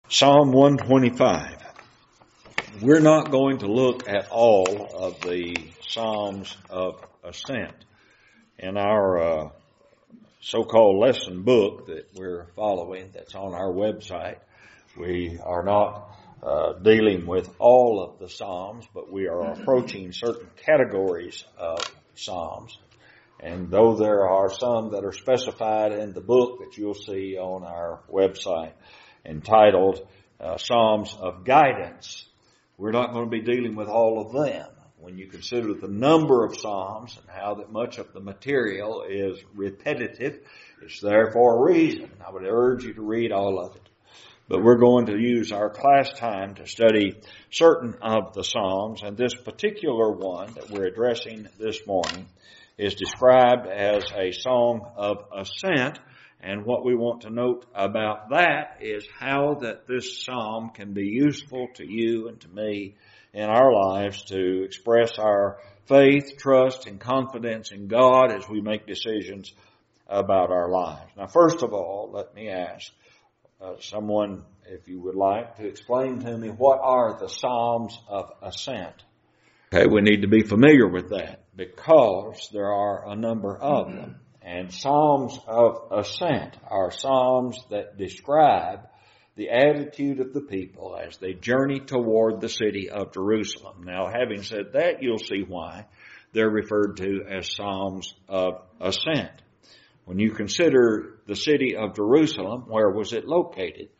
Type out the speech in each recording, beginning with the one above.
Psalm 125. We're not going to look at all of the Psalms of Ascent. In our so-called lesson book that we're following that's on our website, we are not dealing with all of the Psalms, but we are approaching certain categories of Psalms. And though there are some that are specified in the book that you'll see on our website, entitled Psalms of Guidance, we're not going to be dealing with all of them. When you consider the number of Psalms and how that much of the material is repetitive, it's there for a reason. I would urge you to read all of it. But we're going to use our class time to study certain of the Psalms, and this particular one that we're addressing this morning is described as a song of ascent. And what we want to note about that is how that this psalm can be useful to you and to me in our lives to express our faith, trust, and confidence in God as we make decisions about our lives. Now, first of all, let me ask someone, if you would like, to explain to me what are the Psalms of Ascent. Okay, we need to be familiar with that because there are a number of them. And Psalms of Ascent are psalms that describe the attitude of the people as they journey toward the city of Jerusalem. Now, having said that, you'll see why they're referred to as Psalms of Ascent. When you consider the city of Jerusalem, where was it located?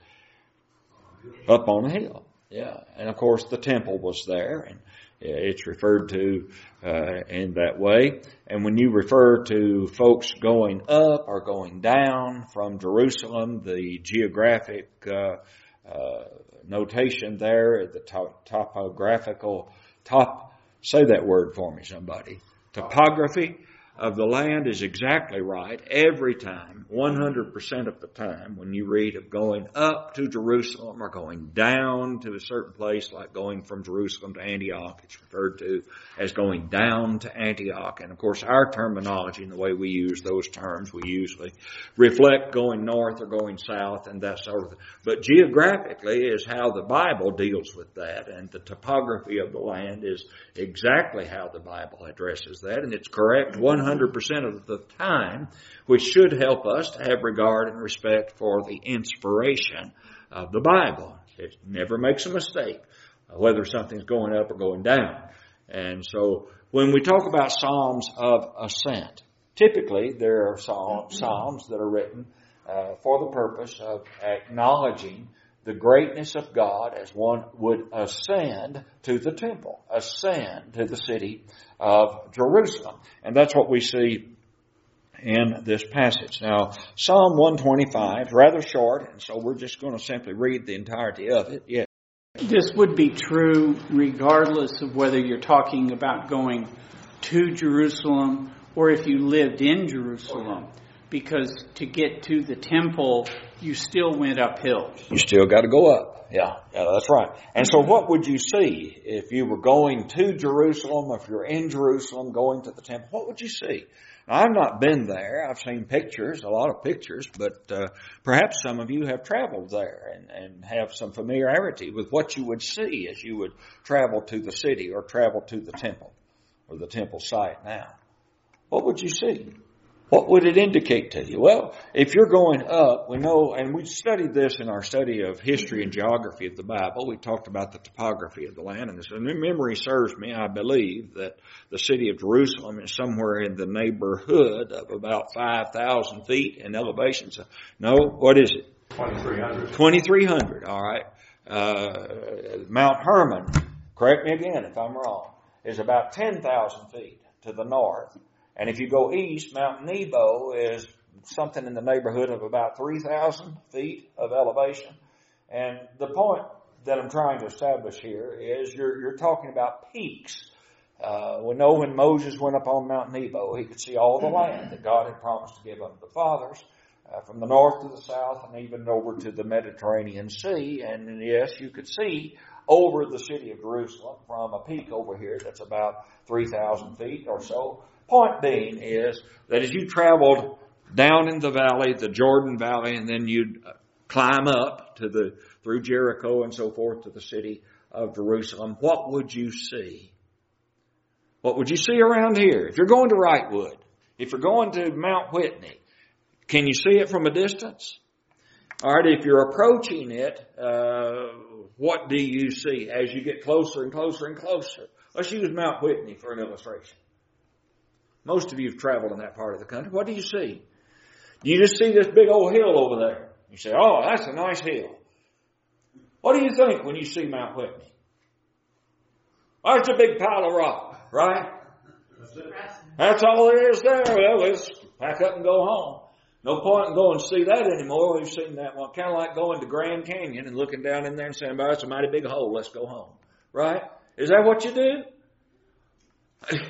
Up on a hill. Yeah. And of course, the temple was there, and it's referred to in that way. And when you refer to folks going up or going down from Jerusalem, the geographic notation there, the topographical, say that word for me, somebody. Topography of the land is exactly right every time, 100% of the time, when you read of going up to Jerusalem or going down to a certain place, like going from Jerusalem to Antioch. It's referred to as going down to Antioch. And of course, our terminology and the way we use those terms, we usually reflect going north or going south and that sort of thing. But geographically is how the Bible deals with that. And the topography of the land is exactly how the Bible addresses that. And it's correct 100% of the time, which should help us to have regard and respect for the inspiration of the Bible. It never makes a mistake whether something's going up or going down. And so when we talk about Psalms of Ascent, typically there are psalms that are written for the purpose of acknowledging the greatness of God as one would ascend to the temple, ascend to the city of Jerusalem. And that's what we see in this passage. Now, Psalm 125 is rather short, and so we're just going to simply read the entirety of it. Yeah. This would be true regardless of whether you're talking about going to Jerusalem or if you lived in Jerusalem. Because to get to the temple, you still went uphill. You still got to go up. Yeah, that's right. And so what would you see if you were going to Jerusalem, if you're in Jerusalem going to the temple? What would you see? Now, I've not been there. I've seen pictures, a lot of pictures, but perhaps some of you have traveled there and have some familiarity with what you would see as you would travel to the city or travel to the temple or the temple site now. What would you see? What would it indicate to you? Well, if you're going up, we know, and we studied this in our study of history and geography of the Bible. We talked about the topography of the land. And if memory serves me, I believe that the city of Jerusalem is somewhere in the neighborhood of about 5,000 feet in elevation. So, no, what is it? 2,300. 2,300, all right. Mount Hermon, correct me again if I'm wrong, is about 10,000 feet to the north. And if you go east, Mount Nebo is something in the neighborhood of about 3,000 feet of elevation. And the point that I'm trying to establish here is you're talking about peaks. We know when Moses went up on Mount Nebo, he could see all the land that God had promised to give unto the fathers, from the north to the south and even over to the Mediterranean Sea. And yes, you could see over the city of Jerusalem from a peak over here that's about 3,000 feet or so. Point being is that as you traveled down in the valley, the Jordan Valley, and then you'd climb up through Jericho and so forth to the city of Jerusalem, what would you see? What would you see around here? If you're going to Wrightwood, if you're going to Mount Whitney, can you see it from a distance? All right, if you're approaching it, what do you see as you get closer and closer and closer? Let's use Mount Whitney for an illustration. Most of you have traveled in that part of the country. What do you see? You just see this big old hill over there. You say, oh, that's a nice hill. What do you think when you see Mount Whitney? Oh, it's a big pile of rock, right? That's all there is there. Well, let's pack up and go home. No point in going to see that anymore. We've seen that one. Kind of like going to Grand Canyon and looking down in there and saying, well, it's a mighty big hole. Let's go home. Right? Is that what you do?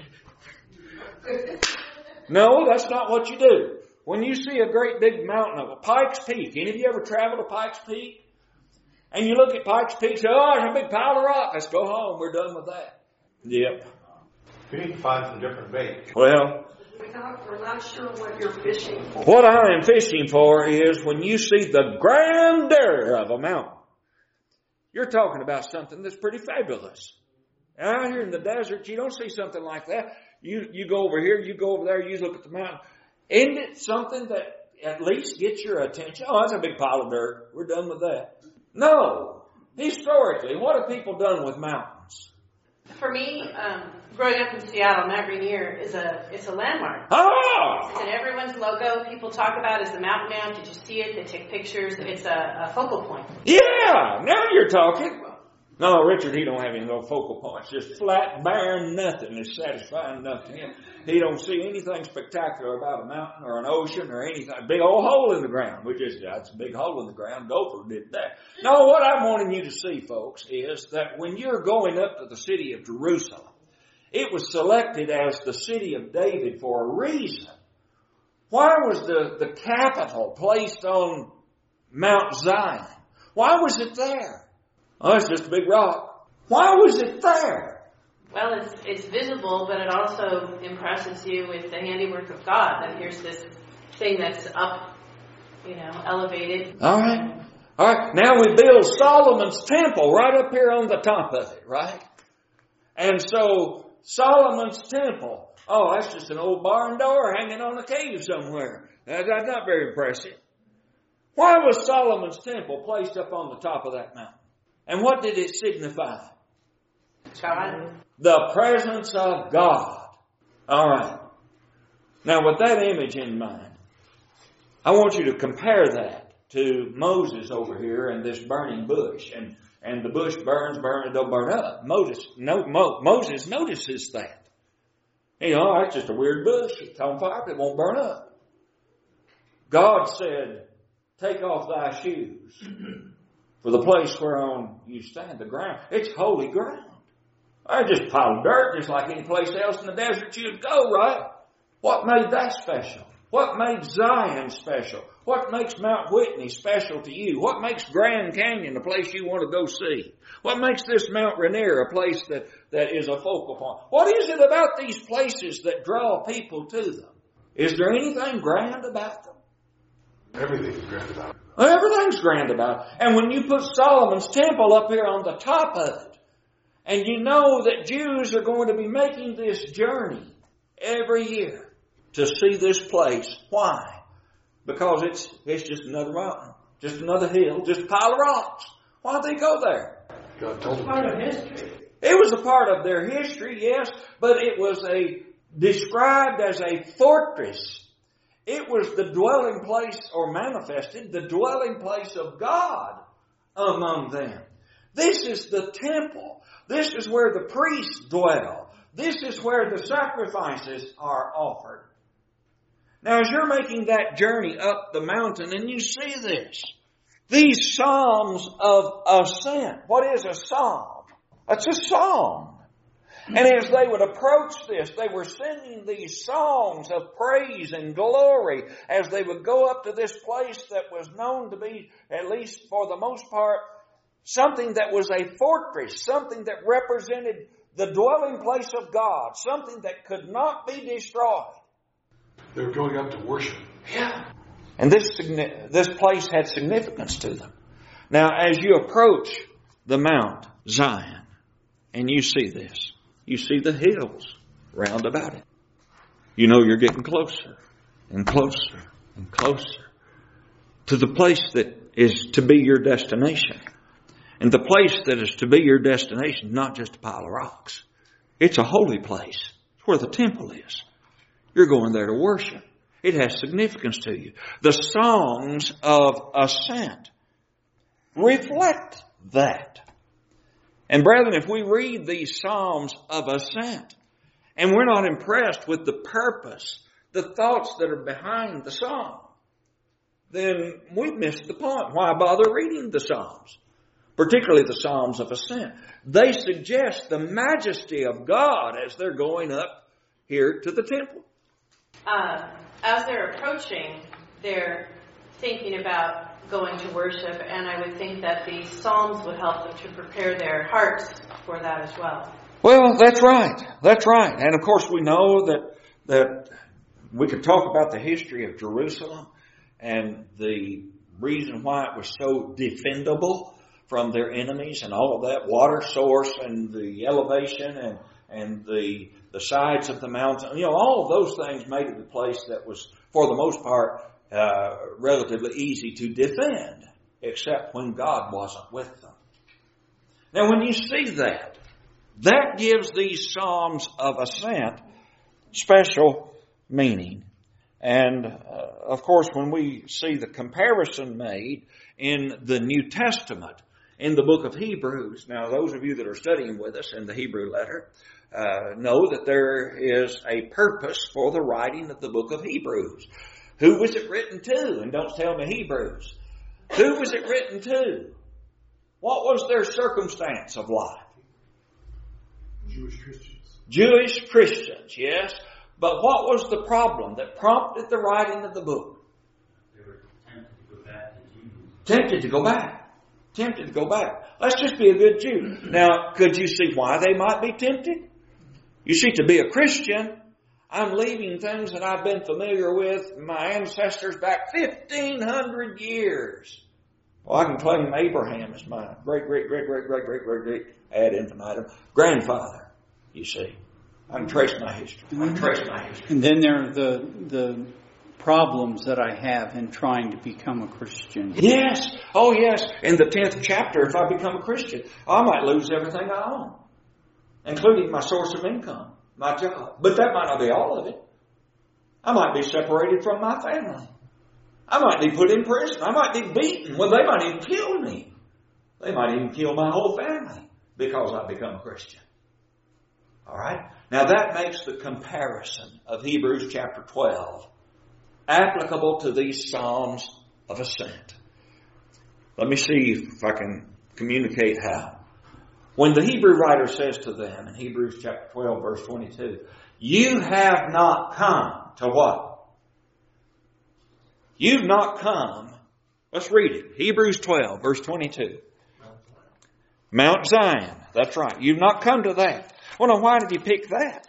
No, that's not what you do. When you see a great big mountain of Pikes Peak, any of you ever traveled to Pikes Peak? And you look at Pikes Peak and say, oh, there's a big pile of rock. Let's go home. We're done with that. Yep. You need to find some different bait. Well, we're not sure what you're fishing for. What I am fishing for is when you see the grandeur of a mountain, you're talking about something that's pretty fabulous. And out here in the desert, you don't see something like that. You go over here, you go over there, you look at the mountain. Isn't it something that at least gets your attention? Oh, that's a big pile of dirt. We're done with that. No. Historically, what have people done with mountains? For me, growing up in Seattle, Mount Rainier it's a landmark. Ah! It's in everyone's logo. People talk about it as the mountain now. Did you see it? They take pictures. It's a focal point. Yeah, now you're talking. No, Richard, he don't have any no focal points. Just flat, barren nothing is satisfying enough to him. He don't see anything spectacular about a mountain or an ocean or anything. A big old hole in the ground. That's a big hole in the ground. Gopher did that. No, what I'm wanting you to see, folks, is that when you're going up to the city of Jerusalem, it was selected as the city of David for a reason. Why was the capital placed on Mount Zion? Why was it there? Oh, it's just a big rock. Why was it there? Well, it's visible, but it also impresses you with the handiwork of God. That here's this thing that's up, elevated. All right. Now we build Solomon's temple right up here on the top of it, right? And so Solomon's temple, oh, that's just an old barn door hanging on a cave somewhere. That's not very impressive. Why was Solomon's temple placed up on the top of that mountain? And what did it signify? God. The presence of God. All right. Now, with that image in mind, I want you to compare that to Moses over here and this burning bush. And the bush burns, it don't burn up. Moses notices that. That's just a weird bush. It's on fire, but it won't burn up. God said, take off thy shoes. For the place whereon you stand, the ground, it's holy ground. I just a pile of dirt, just like any place else in the desert you'd go, right? What made that special? What made Zion special? What makes Mount Whitney special to you? What makes Grand Canyon a place you want to go see? What makes this Mount Rainier a place that is a focal point? What is it about these places that draw people to them? Is there anything grand about them? Everything's grand about it. Everything's grand about it. And when you put Solomon's temple up here on the top of it, and you know that Jews are going to be making this journey every year to see this place. Why? Because it's just another mountain, just another hill, just a pile of rocks. Why did they go there? God told them. Part of history. It was a part of their history, yes, but it was described as a fortress. It was the dwelling place, or manifested, the dwelling place of God among them. This is the temple. This is where the priests dwell. This is where the sacrifices are offered. Now, as you're making that journey up the mountain and you see this, these psalms of ascent. What is a psalm? It's a song. And as they would approach this, they were singing these songs of praise and glory as they would go up to this place that was known to be, at least for the most part, something that was a fortress, something that represented the dwelling place of God, something that could not be destroyed. They were going up to worship. Yeah. And this place had significance to them. Now, as you approach the Mount Zion, and you see this, you see the hills round about it. You know you're getting closer and closer and closer to the place that is to be your destination. And the place that is to be your destination, not just a pile of rocks. It's a holy place. It's where the temple is. You're going there to worship. It has significance to you. The songs of ascent reflect that. And brethren, if we read these psalms of ascent, and we're not impressed with the purpose, the thoughts that are behind the psalm, then we've missed the point. Why bother reading the psalms? Particularly the psalms of ascent. They suggest the majesty of God as they're going up here to the temple. As they're approaching, they're thinking about going to worship, and I would think that these psalms would help them to prepare their hearts for that as well. Well, that's right. That's right. And of course we know that we could talk about the history of Jerusalem and the reason why it was so defendable from their enemies and all of that, water source and the elevation and the sides of the mountain. You know, all of those things made it a place that was, for the most part, relatively easy to defend, except when God wasn't with them. Now, when you see that gives these psalms of ascent special meaning. And, of course, when we see the comparison made in the New Testament, in the book of Hebrews, now those of you that are studying with us in the Hebrew letter know that there is a purpose for the writing of the book of Hebrews. Who was it written to? And don't tell me Hebrews. Who was it written to? What was their circumstance of life? Jewish Christians. Jewish Christians, yes. But what was the problem that prompted the writing of the book? They were tempted to go back to Judaism. Tempted to go back. Tempted to go back. Let's just be a good Jew. Now, could you see why they might be tempted? You see, to be a Christian, I'm leaving things that I've been familiar with, my ancestors back 1,500 years. Well, I can claim Abraham as my great ad infinitum grandfather, you see. I can trace my history. And then there are the problems that I have in trying to become a Christian. Yes. Oh, yes. In the 10th chapter, if I become a Christian, I might lose everything I own, including my source of income, my job. But that might not be all of it. I might be separated from my family. I might be put in prison. I might be beaten. Well, they might even kill me. They might even kill my whole family because I become a Christian. All right? Now that makes the comparison of Hebrews chapter 12 applicable to these Psalms of Ascent. Let me see if I can communicate how. When the Hebrew writer says to them in Hebrews chapter 12 verse 22, you have not come to what? You've not come. Let's read it. Hebrews 12 verse 22. Mount Zion. That's right. You've not come to that. Well, now why did he pick that?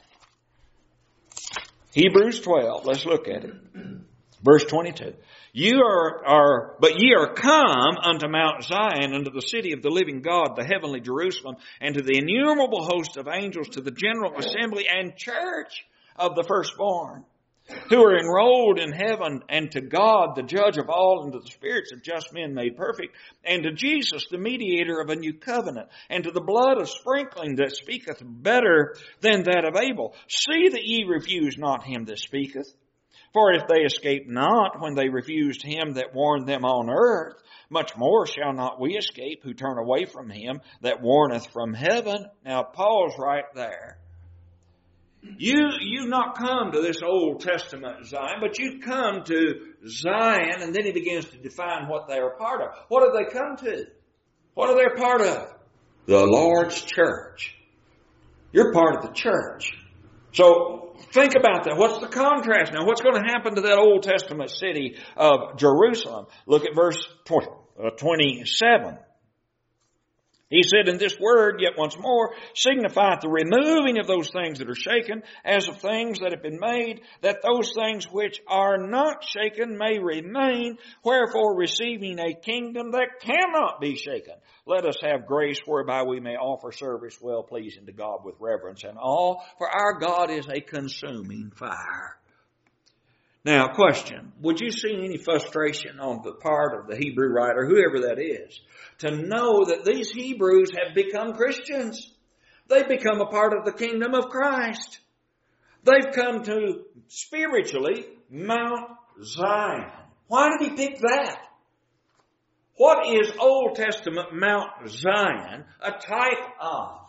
Hebrews 12. Let's look at it. Verse 22. But ye are come unto Mount Zion, unto the city of the living God, the heavenly Jerusalem, and to the innumerable host of angels, to the general assembly and church of the firstborn, who are enrolled in heaven, and to God, the judge of all, and to the spirits of just men made perfect, and to Jesus, the mediator of a new covenant, and to the blood of sprinkling that speaketh better than that of Abel. See that ye refuse not him that speaketh. For if they escape not when they refused him that warned them on earth, much more shall not we escape who turn away from him that warneth from heaven. Now pause right there. You've not come to this Old Testament Zion, but you've come to Zion, and then he begins to define what they are part of. What have they come to? What are they part of? The Lord's church. You're part of the church. So think about that. What's the contrast? Now, what's going to happen to that Old Testament city of Jerusalem? Look at verse 27. He said, "And this word, yet once more, signifieth the removing of those things that are shaken, as of things that have been made, that those things which are not shaken may remain. Wherefore, receiving a kingdom that cannot be shaken, let us have grace whereby we may offer service well pleasing to God with reverence and awe, for our God is a consuming fire." Now, question, would you see any frustration on the part of the Hebrew writer, whoever that is, to know that these Hebrews have become Christians? They've become a part of the kingdom of Christ. They've come to, spiritually, Mount Zion. Why did he pick that? What is Old Testament Mount Zion a type of?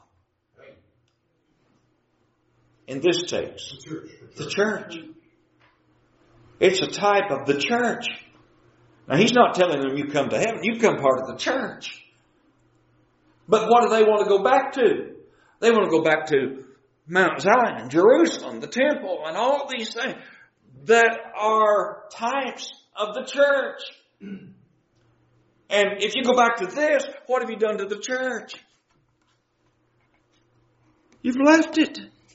In this text, the church. It's a type of the church. Now, he's not telling them you come to heaven. You become part of the church. But what do they want to go back to? They want to go back to Mount Zion, Jerusalem, the temple, and all these things that are types of the church. And if you go back to this, what have you done to the church? You've left it.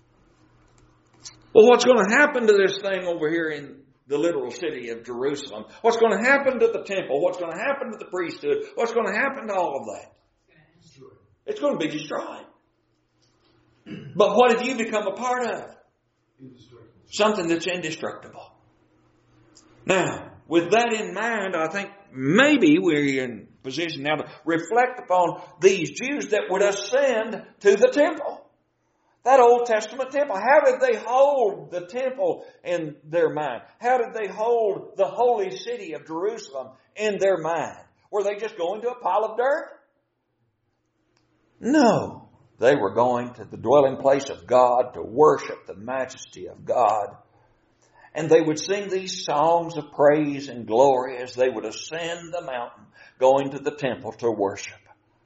Well, what's going to happen to this thing over here in the literal city of Jerusalem? What's going to happen to the temple? What's going to happen to the priesthood? What's going to happen to all of that? It's going to be destroyed. But what have you become a part of? Something that's indestructible. Now, with that in mind, I think maybe we're in position now to reflect upon these Jews that would ascend to the temple. That Old Testament temple. How did they hold the temple in their mind? How did they hold the holy city of Jerusalem in their mind? Were they just going to a pile of dirt? No. They were going to the dwelling place of God to worship the majesty of God. And they would sing these songs of praise and glory as they would ascend the mountain, going to the temple to worship.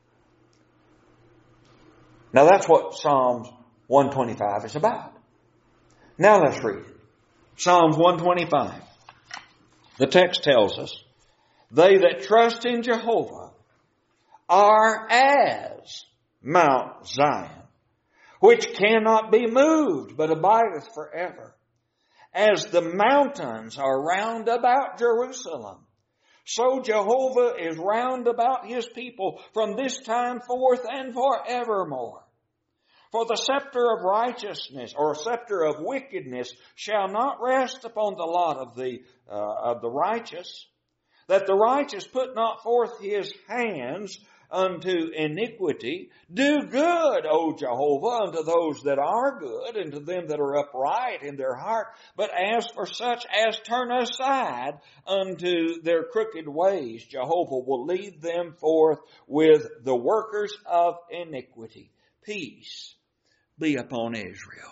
Now that's what Psalms 125 is about. Now let's read it. Psalms 125. The text tells us, "They that trust in Jehovah are as Mount Zion, which cannot be moved, but abideth forever. As the mountains are round about Jerusalem, so Jehovah is round about his people from this time forth and forevermore. For the scepter of righteousness or scepter of wickedness shall not rest upon the lot of the righteous, that the righteous put not forth his hands unto iniquity. Do good, O Jehovah, unto those that are good, and to them that are upright in their heart. But as for such as turn aside unto their crooked ways, Jehovah will lead them forth with the workers of iniquity. Peace be upon Israel."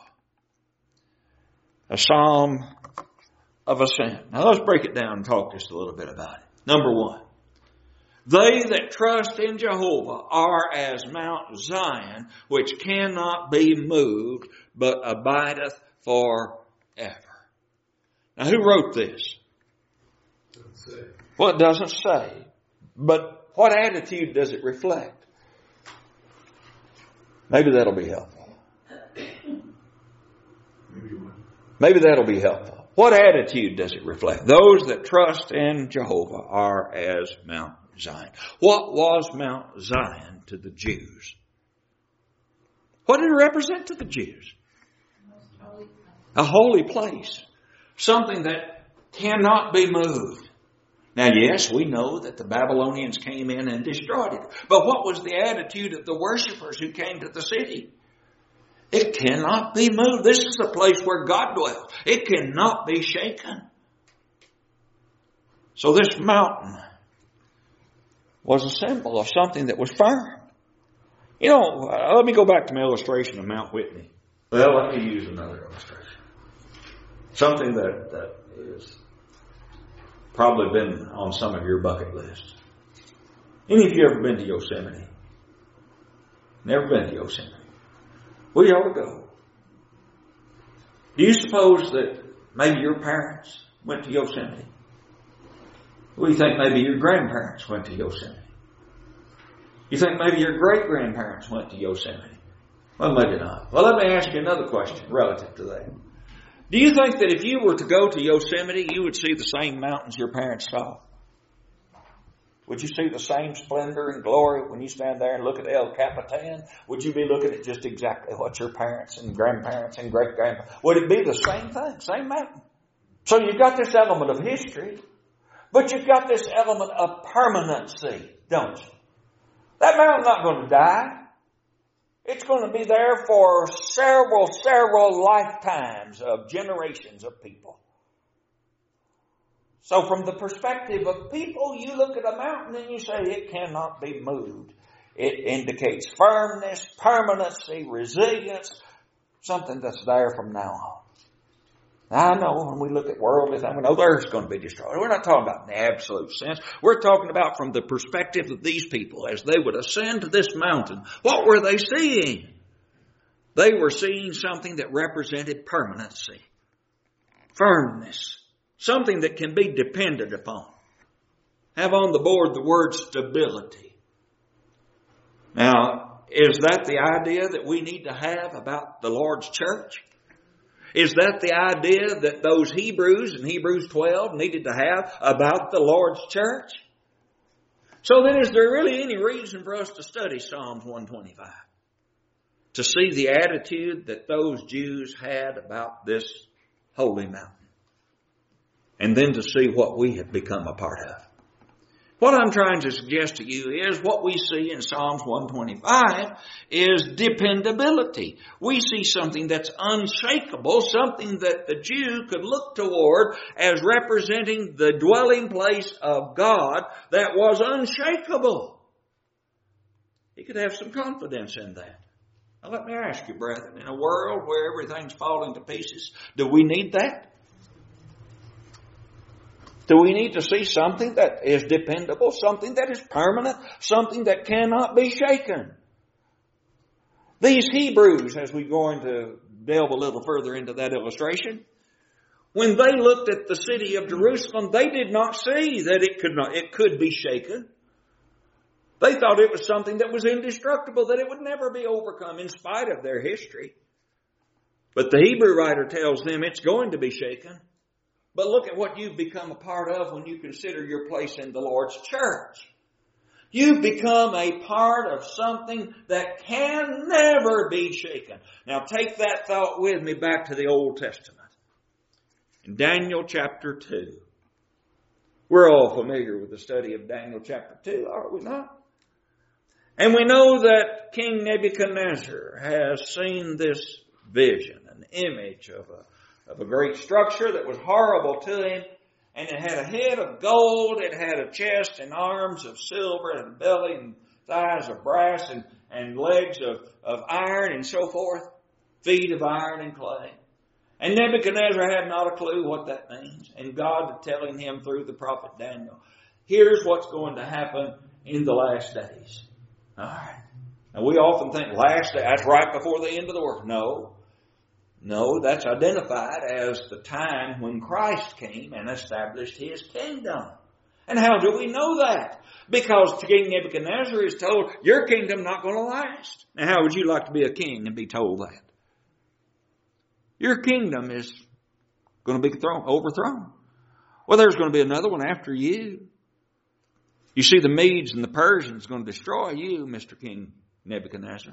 A psalm of ascent. Now let's break it down and talk just a little bit about it. Number one, they that trust in Jehovah are as Mount Zion, which cannot be moved, but abideth forever. Now who wrote this? Well, it doesn't say. But what attitude does it reflect? Maybe that'll be helpful. Maybe that'll be helpful. What attitude does it reflect? Those that trust in Jehovah are as Mount Zion. What was Mount Zion to the Jews? What did it represent to the Jews? A holy place. Something that cannot be moved. Now, yes, we know that the Babylonians came in and destroyed it. But what was the attitude of the worshipers who came to the city? It cannot be moved. This is the place where God dwells. It cannot be shaken. So this mountain was a symbol of something that was firm. You know, let me go back to my illustration of Mount Whitney. Well, let me use another illustration. Something that is probably been on some of your bucket lists. Any of you ever been to Yosemite? Never been to Yosemite. Well, you ought to go. Do you suppose that maybe your parents went to Yosemite? What do you think maybe your grandparents went to Yosemite? You think maybe your great-grandparents went to Yosemite? Well, maybe not. Well, let me ask you another question relative to that. Do you think that if you were to go to Yosemite, you would see the same mountains your parents saw? Would you see the same splendor and glory when you stand there and look at El Capitan? Would you be looking at just exactly what your parents and grandparents and great-grandparents? Would it be the same thing, same mountain? So you've got this element of history, but you've got this element of permanency, don't you? That mountain's not going to die. It's going to be there for several lifetimes of generations of people. So from the perspective of people, you look at a mountain and you say it cannot be moved. It indicates firmness, permanency, resilience, something that's there from now on. Now, I know when we look at worldly things, we know the earth's going to be destroyed. We're not talking about in the absolute sense. We're talking about from the perspective of these people as they would ascend to this mountain. What were they seeing? They were seeing something that represented permanency, firmness, something that can be depended upon. Have on the board the word stability. Now, is that the idea that we need to have about the Lord's church? Is that the idea that those Hebrews in Hebrews 12 needed to have about the Lord's church? So then is there really any reason for us to study Psalms 125? To see the attitude that those Jews had about this holy mountain. And then to see what we have become a part of. What I'm trying to suggest to you is what we see in Psalms 125 is dependability. We see something that's unshakable, something that the Jew could look toward as representing the dwelling place of God that was unshakable. He could have some confidence in that. Now let me ask you, brethren, in a world where everything's falling to pieces, do we need that? Do we need to see something that is dependable, something that is permanent, something that cannot be shaken? These Hebrews, as we go into delve a little further into that illustration, when they looked at the city of Jerusalem, they did not see that it could be shaken. They thought it was something that was indestructible, that it would never be overcome in spite of their history. But the Hebrew writer tells them it's going to be shaken. But look at what you've become a part of when you consider your place in the Lord's church. You've become a part of something that can never be shaken. Now take that thought with me back to the Old Testament. In Daniel chapter 2. We're all familiar with the study of Daniel chapter 2, are we not? And we know that King Nebuchadnezzar has seen this vision, an image of a great structure that was horrible to him. And it had a head of gold, it had a chest and arms of silver, and a belly and thighs of brass, and legs of iron and so forth, feet of iron and clay. And Nebuchadnezzar had not a clue what that means. And God telling him through the prophet Daniel, here's what's going to happen in the last days. All right. Now we often think last day, that's right before the end of the world. No, that's identified as the time when Christ came and established His kingdom. And how do we know that? Because King Nebuchadnezzar is told, your kingdom's not going to last. Now how would you like to be a king and be told that? Your kingdom is going to be overthrown. Well, there's going to be another one after you. You see, the Medes and the Persians are going to destroy you, Mr. King Nebuchadnezzar.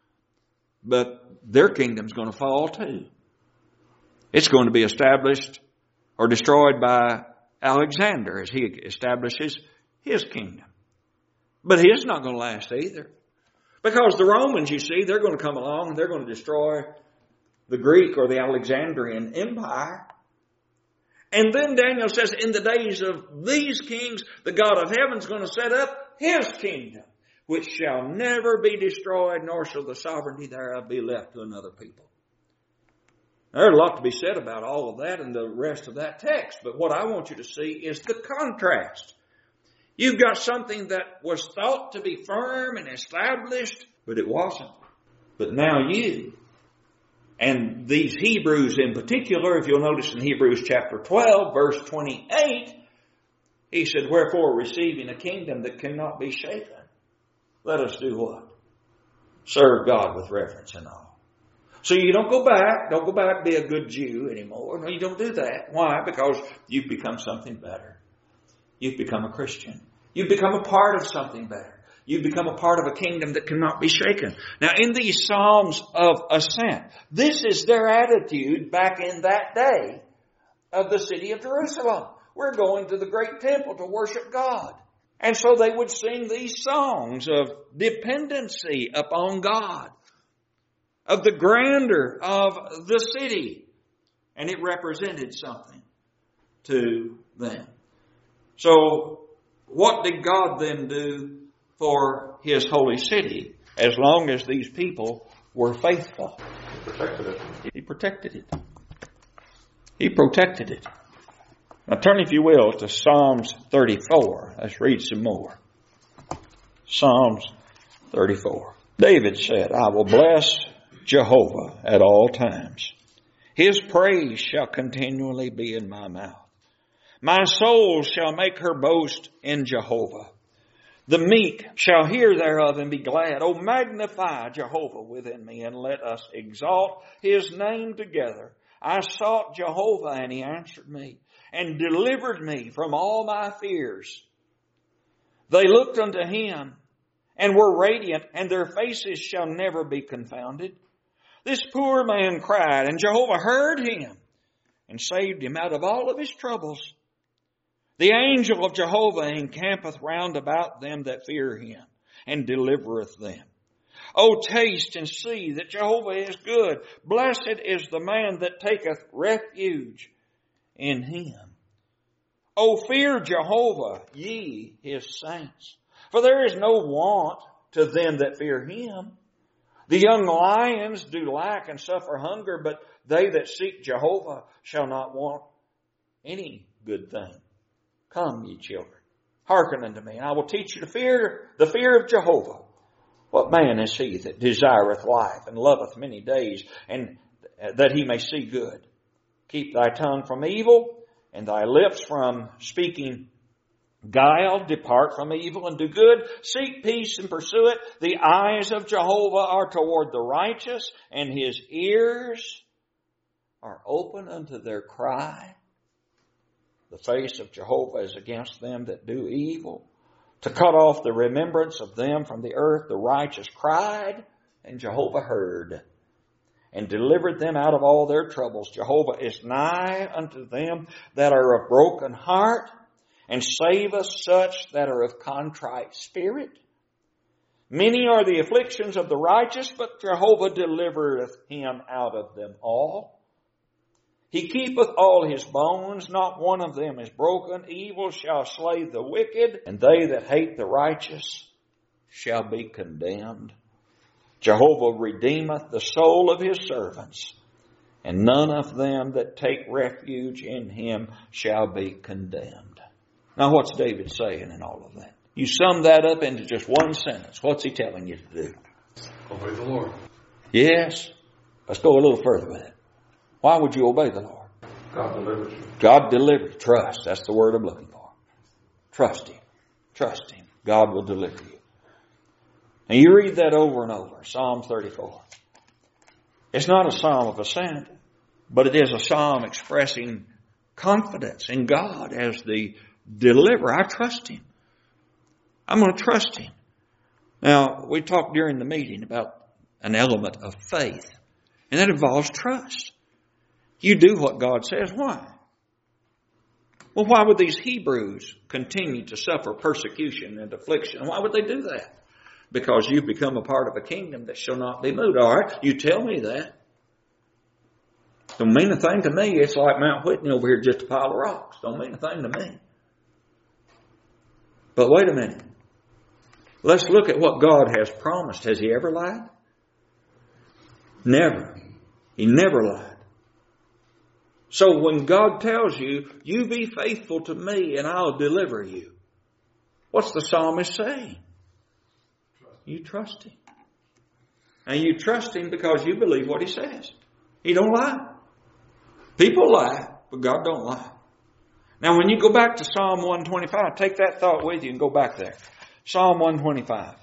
But their kingdom's going to fall too. It's going to be established or destroyed by Alexander as he establishes his kingdom. But his not going to last either. Because the Romans, you see, they're going to come along and they're going to destroy the Greek or the Alexandrian empire. And then Daniel says, in the days of these kings, the God of heaven is going to set up His kingdom, which shall never be destroyed, nor shall the sovereignty thereof be left to another people. There's a lot to be said about all of that and the rest of that text, but what I want you to see is the contrast. You've got something that was thought to be firm and established, but it wasn't. But now you, and these Hebrews in particular, if you'll notice in Hebrews chapter 12, verse 28, he said, wherefore receiving a kingdom that cannot be shaken. let us do what? Serve God with reverence and awe. So you don't go back, be a good Jew anymore. No, you don't do that. Why? Because you've become something better. You've become a Christian. You've become a part of something better. You've become a part of a kingdom that cannot be shaken. Now, in these Psalms of Ascent, this is their attitude back in that day of the city of Jerusalem. We're going to the great temple to worship God. And so they would sing these songs of dependency upon God, of the grandeur of the city. And it represented something to them. So, what did God then do for His holy city as long as these people were faithful? He protected it. He protected it. He protected it. Now turn, if you will, to Psalms 34. Let's read some more. Psalms 34. David said, I will bless Jehovah at all times. His praise shall continually be in my mouth. My soul shall make her boast in Jehovah. The meek shall hear thereof and be glad. O magnify Jehovah within me, and let us exalt His name together. I sought Jehovah, and He answered me, and delivered me from all my fears. They looked unto Him, and were radiant, and their faces shall never be confounded. This poor man cried, and Jehovah heard him, and saved him out of all of his troubles. The angel of Jehovah encampeth round about them that fear Him, and delivereth them. O taste and see that Jehovah is good. Blessed is the man that taketh refuge in Him. O fear Jehovah, ye His saints. For there is no want to them that fear Him. The young lions do lack and suffer hunger, but they that seek Jehovah shall not want any good thing. Come, ye children, hearken unto me, and I will teach you to fear the fear of Jehovah. What man is he that desireth life and loveth many days, and that he may see good? Keep thy tongue from evil, and thy lips from speaking guile. Depart from evil and do good. Seek peace and pursue it. The eyes of Jehovah are toward the righteous, and His ears are open unto their cry. The face of Jehovah is against them that do evil, to cut off the remembrance of them from the earth. The righteous cried, and Jehovah heard, and delivered them out of all their troubles. Jehovah is nigh unto them that are of broken heart, and saveth such that are of contrite spirit. Many are the afflictions of the righteous, but Jehovah delivereth him out of them all. He keepeth all his bones, not one of them is broken. Evil shall slay the wicked, and they that hate the righteous shall be condemned. Jehovah redeemeth the soul of His servants, and none of them that take refuge in Him shall be condemned. Now what's David saying in all of that? You sum that up into just one sentence. What's he telling you to do? Obey the Lord. Yes. Let's go a little further with it. Why would you obey the Lord? God delivers you. God delivers. Trust. That's the word I'm looking for. Trust Him. Trust Him. God will deliver you. And you read that over and over. Psalm 34. It's not a psalm of ascent, but it is a psalm expressing confidence in God as the deliverer. I trust Him. I'm going to trust Him. Now, we talked during the meeting about an element of faith, and that involves trust. You do what God says. Why? Well, why would these Hebrews continue to suffer persecution and affliction? Why would they do that? Because you've become a part of a kingdom that shall not be moved. All right, you tell me that. Don't mean a thing to me. It's like Mount Whitney over here, just a pile of rocks. Don't mean a thing to me. But wait a minute. Let's look at what God has promised. Has He ever lied? Never. He never lied. So when God tells you, you be faithful to me and I'll deliver you, what's the psalmist saying? You trust Him. And you trust Him because you believe what He says. He don't lie. People lie, but God don't lie. Now when you go back to Psalm 125, take that thought with you and go back there. Psalm 125.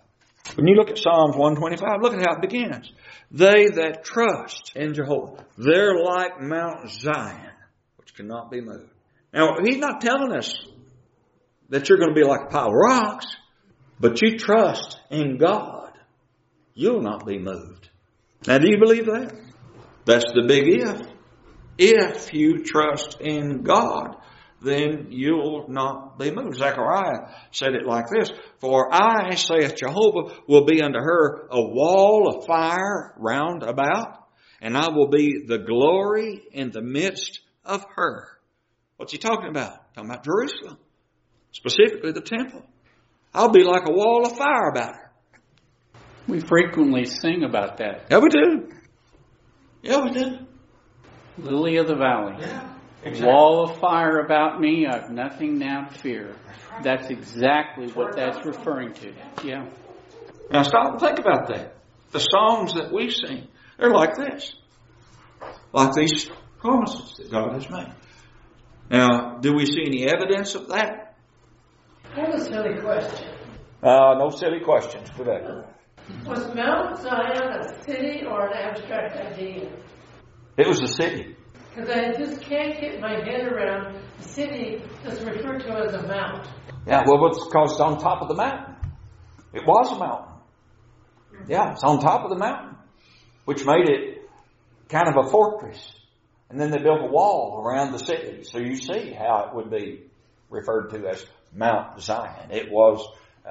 When you look at Psalms 125, look at how it begins. They that trust in Jehovah, they're like Mount Zion, which cannot be moved. Now, he's not telling us that you're going to be like a pile of rocks, but you trust in God, you'll not be moved. Now, do you believe that? That's the big if. If you trust in God, then you'll not be moved. Zechariah said it like this, For I, saith Jehovah, will be unto her a wall of fire round about, and I will be the glory in the midst of her. What's he talking about? Talking about Jerusalem. Specifically the temple. I'll be like a wall of fire about her. We frequently sing about that. Yeah, we do. Yeah, we do. Lily of the valley. Yeah. Exactly. Wall of fire about me, I've nothing now to fear. That's exactly what that's referring to. Yeah. Now stop and think about that. The songs that we sing, they're like this. Like these promises that God has made. Now, do we see any evidence of that? I have a silly question. No silly questions today. Was Mount Zion a city or an abstract idea? It was a city. Because I just can't get my head around the city that's referred to as a mount. Yeah, well, it's because it's on top of the mountain. It was a mountain. Yeah, it's on top of the mountain, which made it kind of a fortress. And then they built a wall around the city. So you see how it would be referred to as Mount Zion. It was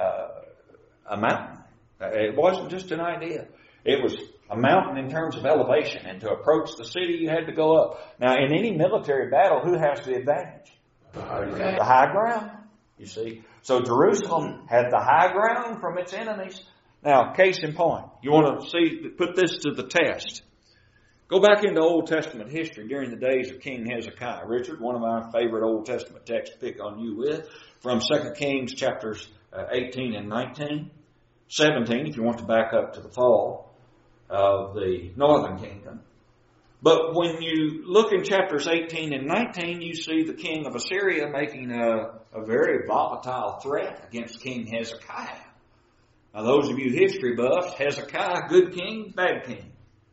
a mountain. It wasn't just an idea. It was a mountain in terms of elevation. And to approach the city, you had to go up. Now, in any military battle, who has the advantage? The high ground, you see. So Jerusalem had the high ground from its enemies. Now, case in point, you want to see, put this to the test. Go back into Old Testament history during the days of King Hezekiah. Richard, one of my favorite Old Testament texts to pick on you with, from 2 Kings chapters 18 and 19. 17, if you want to back up to the fall of the northern kingdom. But when you look in chapters 18 and 19, you see the king of Assyria making a very volatile threat against King Hezekiah. Now, those of you history buffs, Hezekiah, good king, bad king.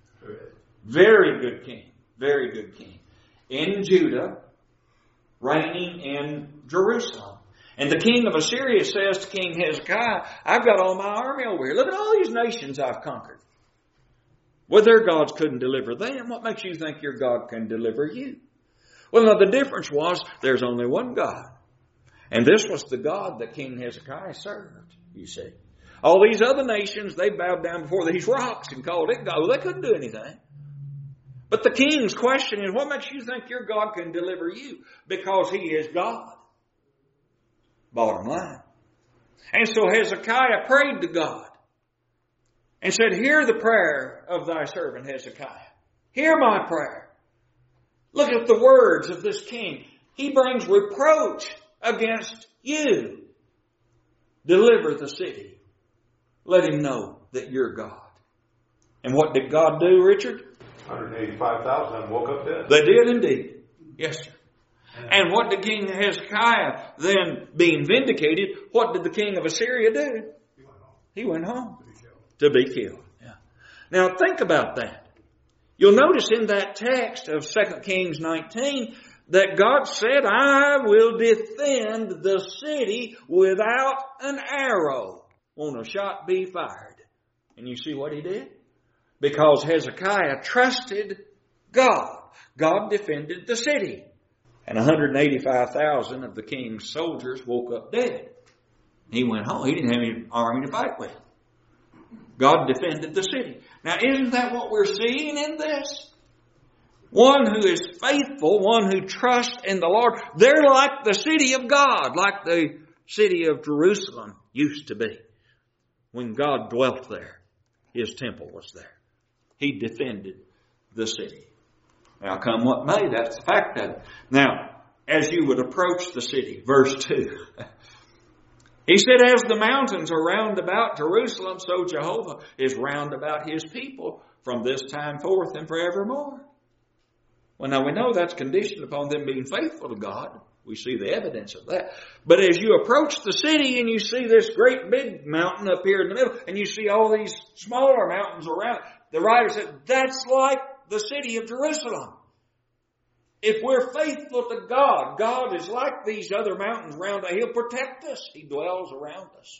Very good king. Very good king. In Judah, reigning in Jerusalem. And the king of Assyria says to King Hezekiah, I've got all my army over here. Look at all these nations I've conquered. Well, their gods couldn't deliver them. What makes you think your God can deliver you? Well, now the difference was there's only one God. And this was the God that King Hezekiah served, you see. All these other nations, they bowed down before these rocks and called it God. Well, they couldn't do anything. But the king's question is, what makes you think your God can deliver you? Because he is God. Bottom line. And so Hezekiah prayed to God and said, hear the prayer of thy servant Hezekiah. Hear my prayer. Look at the words of this king. He brings reproach against you. Deliver the city. Let him know that you're God. And what did God do, Richard? 185,000 woke up dead. They did indeed. Yes, sir. And what did King Hezekiah, then being vindicated, what did the king of Assyria do? He went home to be killed. Yeah. Now think about that. You'll notice in that text of 2 Kings 19 that God said, I will defend the city without an arrow. Won't a shot be fired? And you see what he did? Because Hezekiah trusted God. God defended the city. And 185,000 of the king's soldiers woke up dead. He went home. He didn't have any army to fight with. God defended the city. Now, isn't that what we're seeing in this? One who is faithful, one who trusts in the Lord. They're like the city of God, like the city of Jerusalem used to be. When God dwelt there, his temple was there. He defended the city. Now, come what may, that's the fact of it. Now, as you would approach the city, verse 2. He said, as the mountains are round about Jerusalem, so Jehovah is round about his people from this time forth and forevermore. Well, now we know that's conditioned upon them being faithful to God. We see the evidence of that. But as you approach the city and you see this great big mountain up here in the middle, and you see all these smaller mountains around it, the writer said, that's like the city of Jerusalem. If we're faithful to God, God is like these other mountains around us. He'll protect us. He dwells around us.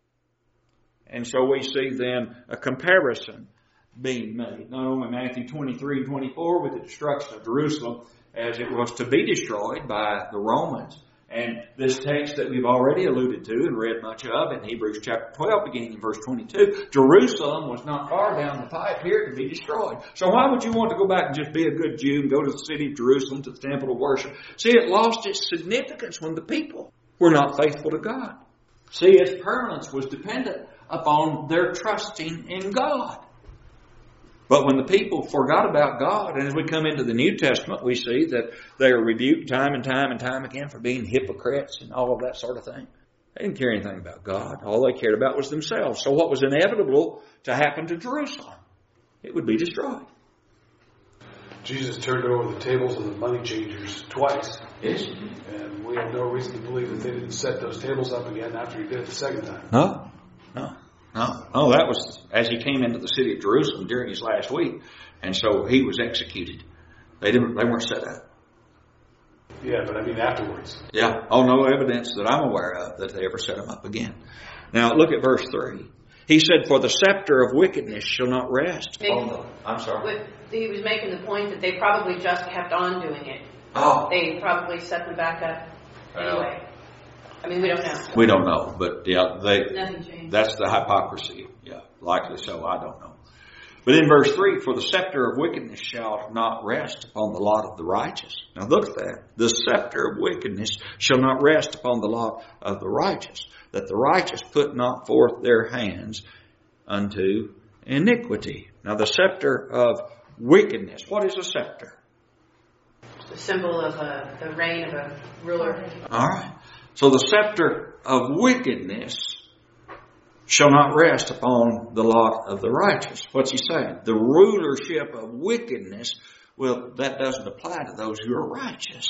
And so we see then a comparison being made. Not only Matthew 23 and 24 with the destruction of Jerusalem as it was to be destroyed by the Romans. And this text that we've already alluded to and read much of in Hebrews chapter 12 beginning in verse 22, Jerusalem was not far down the pipe here to be destroyed. So why would you want to go back and just be a good Jew and go to the city of Jerusalem, to the temple of worship? See, it lost its significance when the people were not faithful to God. See, its permanence was dependent upon their trusting in God. But when the people forgot about God, and as we come into the New Testament, we see that they are rebuked time and time and time again for being hypocrites and all of that sort of thing. They didn't care anything about God. All they cared about was themselves. So what was inevitable to happen to Jerusalem? It would be destroyed. Jesus turned over the tables of the money changers twice. Yes. And we have no reason to believe that they didn't set those tables up again after he did it the second time. No. That was as he came into the city of Jerusalem during his last week. And so he was executed. They weren't set up. Yeah, but I mean afterwards. Yeah. No evidence that I'm aware of that they ever set him up again. Now look at verse 3. He said, for the scepter of wickedness shall not rest. I'm sorry. He was making the point that they probably just kept on doing it. Oh. They probably set them back up anyway. I mean, we don't know. We don't know, but yeah, Nothing changed. That's the hypocrisy. Yeah, likely so. I don't know. But in verse 3, for the scepter of wickedness shall not rest upon the lot of the righteous. Now look at that. The scepter of wickedness shall not rest upon the lot of the righteous, that the righteous put not forth their hands unto iniquity. Now the scepter of wickedness. What is a scepter? The symbol of the reign of a ruler. All right. So the scepter of wickedness shall not rest upon the lot of the righteous. What's he saying? The rulership of wickedness, well, that doesn't apply to those who are righteous.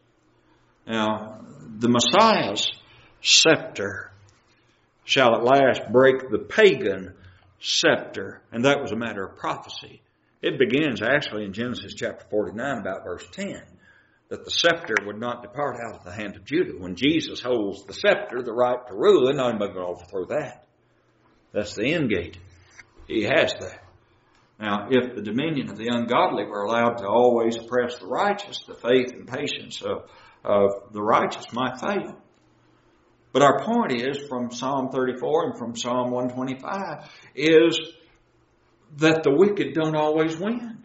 Now, the Messiah's scepter shall at last break the pagan scepter. And that was a matter of prophecy. It begins actually in Genesis chapter 49 about verse 10. That the scepter would not depart out of the hand of Judah. When Jesus holds the scepter, the right to rule, and nobody can overthrow that. That's the end gate. He has that. Now, if the dominion of the ungodly were allowed to always oppress the righteous, the faith and patience of the righteous might fail. But our point is, from Psalm 34 and from Psalm 125, is that the wicked don't always win.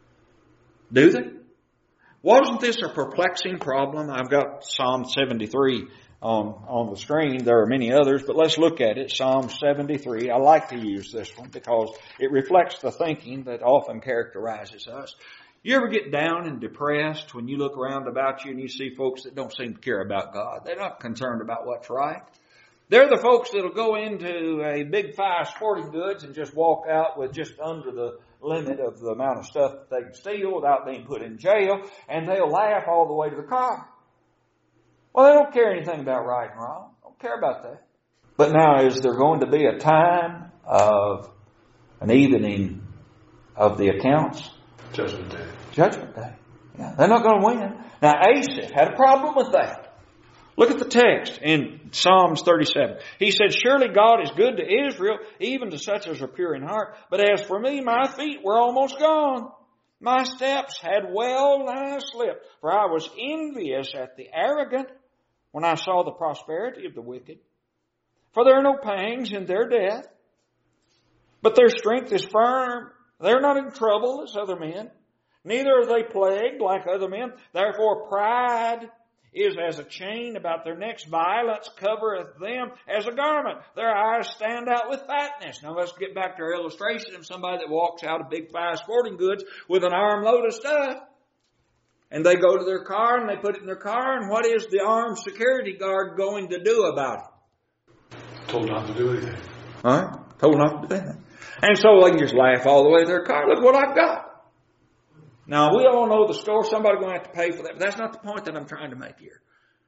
Do they? Wasn't this a perplexing problem? I've got Psalm 73 on the screen. There are many others, but let's look at it. Psalm 73. I like to use this one because it reflects the thinking that often characterizes us. You ever get down and depressed when you look around about you and you see folks that don't seem to care about God? They're not concerned about what's right. They're the folks that'll go into a Big Five sporting goods and just walk out with just under the limit of the amount of stuff that they can steal without being put in jail, and they'll laugh all the way to the car. Well, they don't care anything about right and wrong. Don't care about that. But now, is there going to be a time of an evening of the accounts? Judgment Day. Judgment Day. Yeah, they're not going to win. Now, Asaph had a problem with that. Look at the text in Psalms 37. He said, surely God is good to Israel, even to such as are pure in heart. But as for me, my feet were almost gone. My steps had well nigh slipped. For I was envious at the arrogant when I saw the prosperity of the wicked. For there are no pangs in their death, but their strength is firm. They're not in trouble as other men, neither are they plagued like other men. Therefore pride is as a chain about their necks. Violence covereth them as a garment. Their eyes stand out with fatness. Now let's get back to our illustration of somebody that walks out of Big Five sporting goods with an armload of stuff. And they go to their car and they put it in their car. And what is the armed security guard going to do about it? Told not to do anything. All right? Told not to do anything. And so they can just laugh all the way to their car. Look what I've got. Now, we all know the score. Somebody's going to have to pay for that. But that's not the point that I'm trying to make here.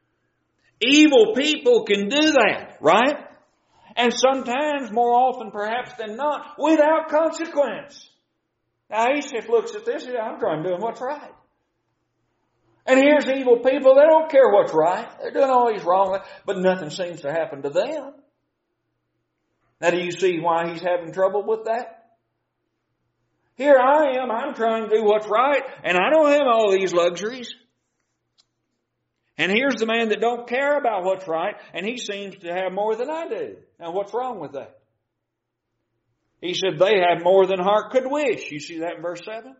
Evil people can do that, right? And sometimes, more often perhaps than not, without consequence. Now, Asaph looks at this and says, I'm trying to do what's right. And here's evil people, they don't care what's right. They're doing all these wrong, but nothing seems to happen to them. Now, do you see why he's having trouble with that? Here I am, I'm trying to do what's right, and I don't have all these luxuries. And here's the man that don't care about what's right, and he seems to have more than I do. Now, what's wrong with that? He said they have more than heart could wish. You see that in verse 7?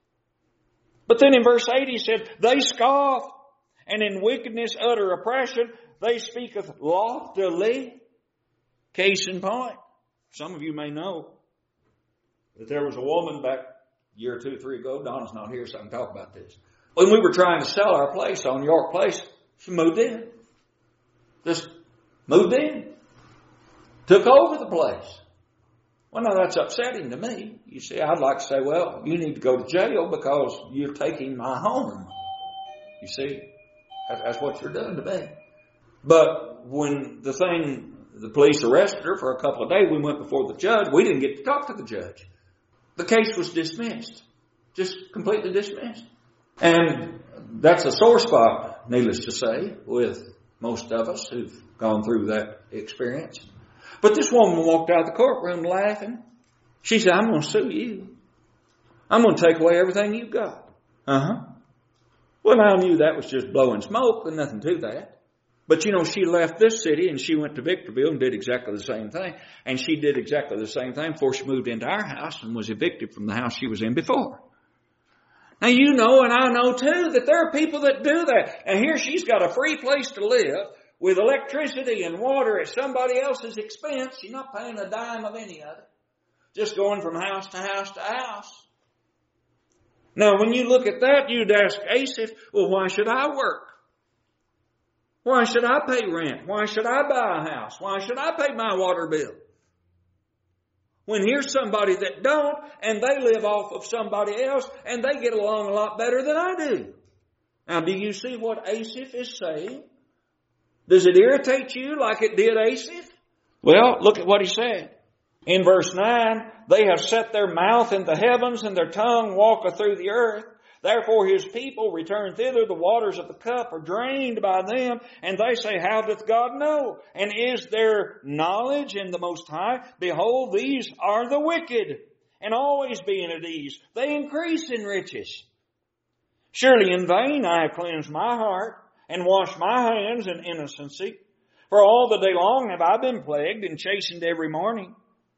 But then in verse 8 he said, they scoff, and in wickedness utter oppression. They speaketh loftily. Case in point. Some of you may know that there was a woman back a year or 2 or 3 ago. Donna's not here, so I can talk about this. When we were trying to sell our place on York Place, she moved in. Just moved in. Took over the place. Well, now that's upsetting to me. You see, I'd like to say, well, you need to go to jail because you're taking my home. You see, that's what you're doing to me. But when the police arrested her for a couple of days, we went before the judge. We didn't get to talk to the judge. The case was dismissed. Just completely dismissed. And that's a sore spot, needless to say, with most of us who've gone through that experience. But this woman walked out of the courtroom laughing. She said, I'm going to sue you. I'm going to take away everything you've got. Well, I knew that was just blowing smoke and nothing to that. But, she left this city and she went to Victorville and did exactly the same thing. And she did exactly the same thing before she moved into our house and was evicted from the house she was in before. Now, you know and I know, too, that there are people that do that. And here she's got a free place to live with electricity and water at somebody else's expense. She's not paying a dime of any of it. Just going from house to house to house. Now, when you look at that, you'd ask Asaph, well, why should I work? Why should I pay rent? Why should I buy a house? Why should I pay my water bill? When here's somebody that don't, and they live off of somebody else, and they get along a lot better than I do. Now, do you see what Asaph is saying? Does it irritate you like it did Asaph? Well, look at what he said. In verse 9, they have set their mouth in the heavens, and their tongue walketh through the earth. Therefore his people return thither, the waters of the cup are drained by them, and they say, how doth God know? And is there knowledge in the Most High? Behold, these are the wicked, and always being at ease. They increase in riches. Surely in vain I have cleansed my heart, and washed my hands in innocency. For all the day long have I been plagued, and chastened every morning.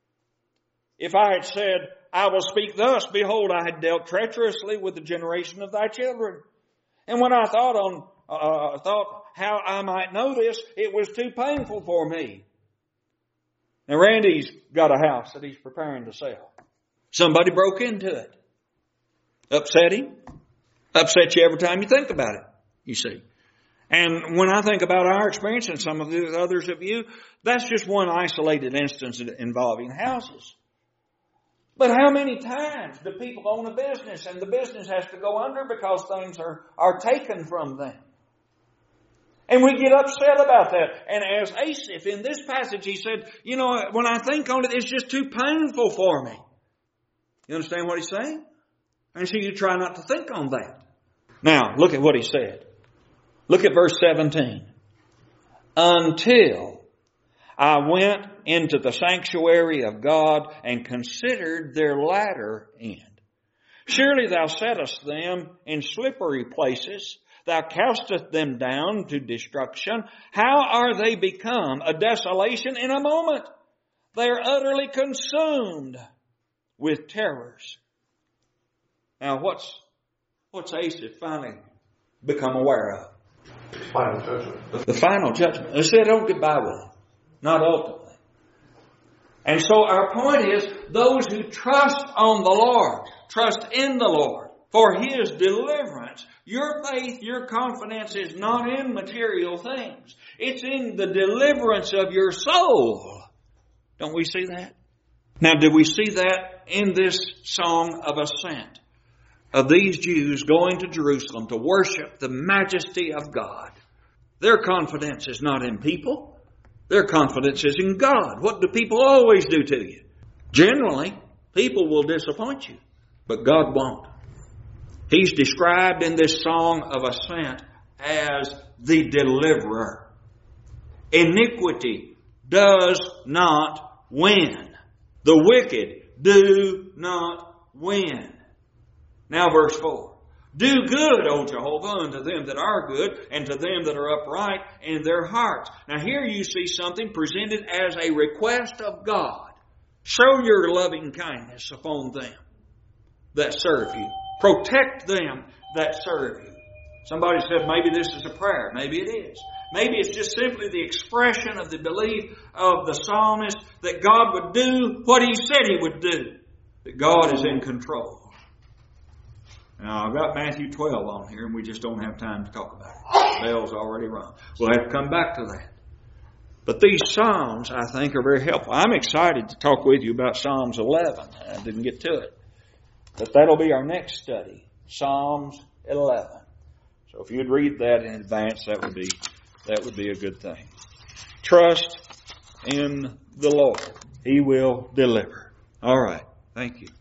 If I had said, I will speak thus, behold, I had dealt treacherously with the generation of thy children. And when I thought how I might know this, it was too painful for me. Now, Randy's got a house that he's preparing to sell. Somebody broke into it. Upset him. Upset you every time you think about it, you see. And when I think about our experience and some of the others of you, that's just one isolated instance involving houses. But how many times do people own a business and the business has to go under because things are taken from them? And we get upset about that. And as Asaph in this passage, he said, when I think on it, it's just too painful for me. You understand what he's saying? And so you try not to think on that. Now, look at what he said. Look at verse 17. Until I went into the sanctuary of God and considered their latter end. Surely thou settest them in slippery places. Thou castest them down to destruction. How are they become a desolation in a moment? They are utterly consumed with terrors. Now what's Asaph finally become aware of? Final judgment. The final judgment. They said, don't get by with it. Not ultimately. And so our point is, those who trust on the Lord, trust in the Lord for His deliverance. Your faith, your confidence is not in material things. It's in the deliverance of your soul. Don't we see that? Now, did we see that in this song of ascent of these Jews going to Jerusalem to worship the majesty of God? Their confidence is not in people. Their confidence is in God. What do people always do to you? Generally, people will disappoint you, but God won't. He's described in this song of ascent as the deliverer. Iniquity does not win. The wicked do not win. Now verse 4. Do good, O Jehovah, unto them that are good, and to them that are upright in their hearts. Now here you see something presented as a request of God. Show your loving kindness upon them that serve you. Protect them that serve you. Somebody said maybe this is a prayer. Maybe it is. Maybe it's just simply the expression of the belief of the psalmist that God would do what He said He would do. That God is in control. Now, I've got Matthew 12 on here, and we just don't have time to talk about it. The bell's already rung. We'll have to come back to that. But these Psalms, I think, are very helpful. I'm excited to talk with you about Psalms 11. I didn't get to it. But that'll be our next study. Psalms 11. So if you'd read that in advance, that would be a good thing. Trust in the Lord. He will deliver. All right. Thank you.